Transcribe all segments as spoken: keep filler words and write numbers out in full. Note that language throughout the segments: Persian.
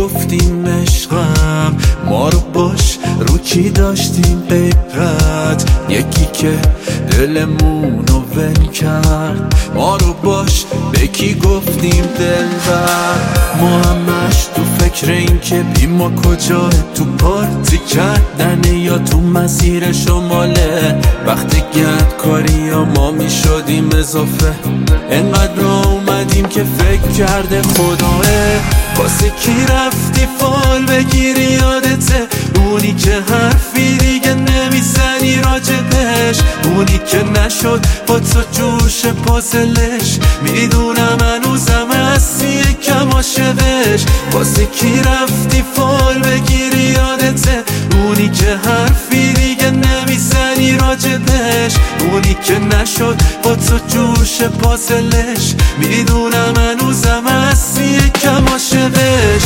گفتیم عشقم، ما رو باش رو کی داشتیم غیرت، یکی که دلمونو ول کرد. ما رو باش به کی گفتیم دلبر، ما همش تو فکر این که بی ما کجاه، تو پارتی کردنه یا تو مسیر شماله. وقتی گرد کاری یا ما می شدیم اضافه، انقدر را اومدیم که فکر کرده خداه. واسه کی رفتی فال بگیری یادته، اونی که حرفی دیگه نمیزنی راجبش، اونی که نشد با تو جوش پازلش. میدونم هنوزم هستی کم عاشقش. واسه کی رفتی فال بگیری یادته، اونی که حرفی دیگه نمیزنی راجبش، اونی که نشد با تو جوش پازلش. میدونم هنوزم هستی کم عاشقش.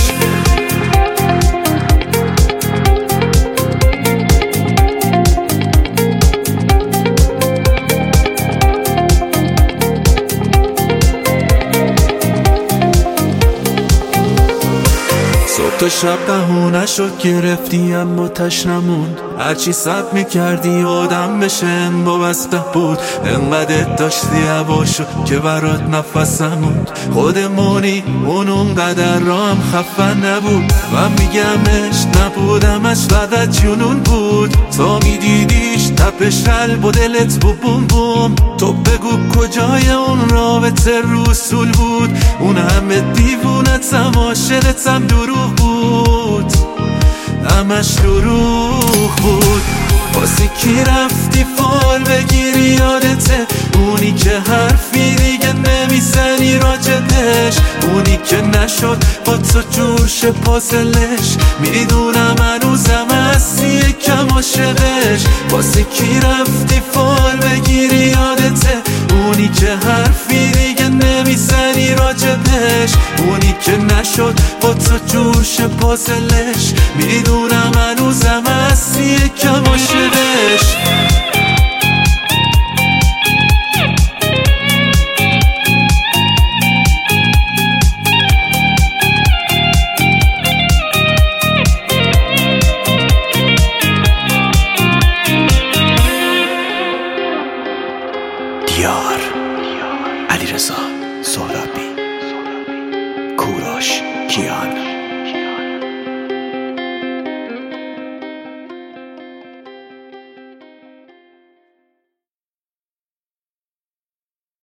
تو شب بهونه شد گرفتی اما تش نموند، هرچی سب میکردی آدم بشه وابسته بود. انقدر داشتی هواشو که برات نفسم موند، خودمونی اون اونقدر رام خفه نبود. من میگمش نبودمش فقط جنون بود، تا میدیدیش تپش قلب و دلت بو بوم بوم. تو بگو کجای اون رابطه رسول بود، اون همه دیوونتم عاشقتم دروغ بود، همش دروغ بود. واسه کی رفتی فال بگیری یادته، اونی که حرفی دیگه نمیزنی راجبش، اونی که نشد با تو جوش پازلش. میدونم هنوزم هستی کم عاشقش. واسه کی رفتی فال بگیری یادته، اونی که حرفی دیگه نمیزنی راجبش، اونی که نشد با تو جوش پازلش. میدونم هنوزم هستی کم عاشقش. دیار علیرضا سهرابی، کوروش کیان.